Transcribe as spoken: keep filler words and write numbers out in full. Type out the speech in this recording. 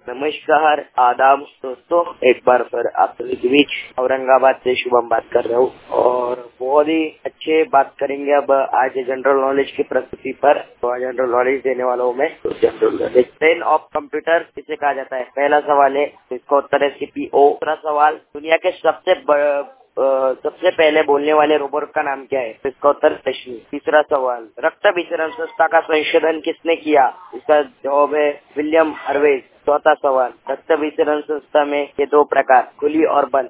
नमस्कार, आदाब दोस्तों। एक बार फिर आप सभी के बीच औरंगाबाद से शुभम बात कर रहा हूँ और बहुत ही अच्छे बात करेंगे अब आज जनरल नॉलेज की प्रस्तुति पर। तो जनरल नॉलेज देने वाला हूँ मैं। तो general knowledge brain of computer किसे कहा जाता है? पहला सवाल है, इसका उत्तर है सीपीओ। दूसरा सवाल, दुनिया के सबसे Uh, सबसे पहले बोलने वाले रोबोट का नाम क्या है? इसका उत्तर रश्मि। तीसरा सवाल, रक्त वितरण संस्था का संशोधन किसने किया? इसका जवाब है विलियम हर्वेज। चौथा सवाल, रक्त वितरण संस्था में ये दो प्रकार, खुली और बंद,